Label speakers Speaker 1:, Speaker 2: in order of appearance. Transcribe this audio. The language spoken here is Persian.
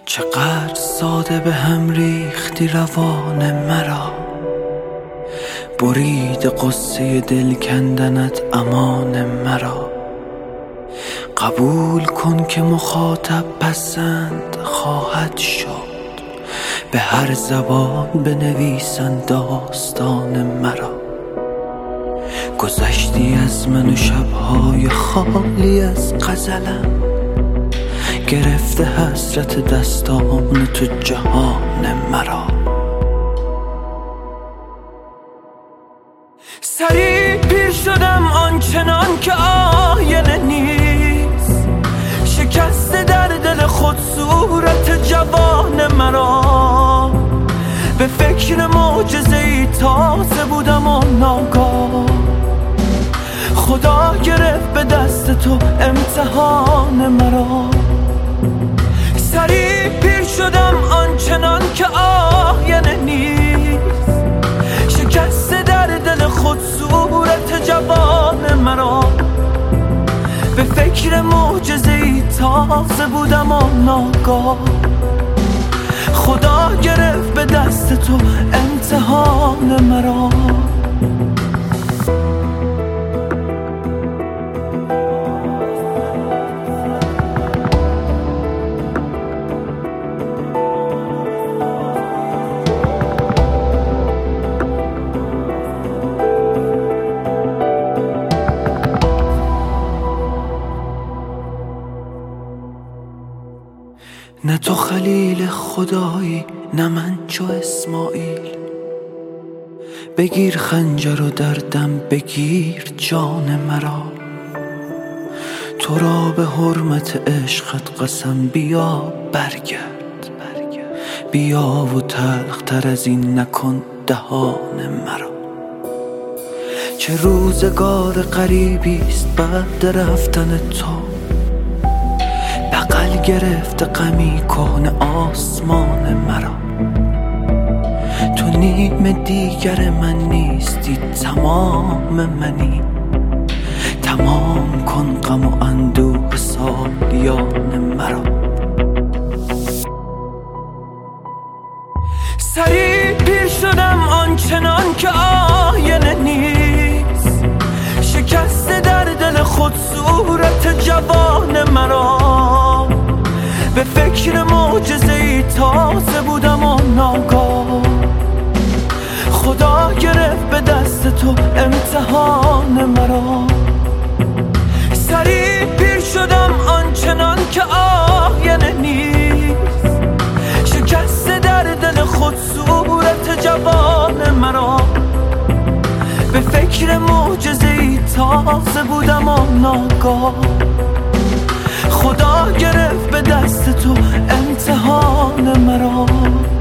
Speaker 1: چقدر ساده به هم ریختی روان مرا، برید قصه دل کندنت امان مرا. قبول کن که مخاطب پسند خواهد شد، به هر زبان بنویسند داستان مرا. گذشتی از من و شبهای خالی از غزلم، گرفته حسرت دستان تو جهان مرا. سریع پیر شدم آنچنان که آینه نیست، شکسته در دل خود صورت جوان مرا. به فکر معجزه‌ای تازه بودم و ناگاه خدا گرفت به دست تو امتحان مرا. سریع پیر شدم آنچنان که آینه نیست، شکسته در دل خود صورت جوان مرا. به فکر معجزه‌ای تازه بودم و ناگاه خدا گرفت به دست تو امتحان مرا. نه تو خلیل خدایی نه من چو اسماعیل، بگیر خنجر و در دم بگیر جان مرا. تو را به حرمت عشقت قسم بیا برگرد، بیا و تلختر از این نکن دهان مرا. چه روزگار غریبیست بعد رفتن تو، بغل گرفته غمی کهنه آسمان مرا. تو نیم دیگر من نیستی تمام منی، تمام کن غم و اندوه سالیان مرا. سریع پیر شدم آنچنان که آینه نیست، شکسته در دل خود صورت جوان مرا. به فکر معجزه‌ای تازه بودم و ناگاه خدا گرفت به دست تو امتحان مرا. سریع پیر شدم آنچنان که آینه نیست، شکسته در دل خود صورت جوان مرا. به فکر معجزه‌ای تازه بودم و ناگاه خدا گرفت به دست تو امتحان مرا.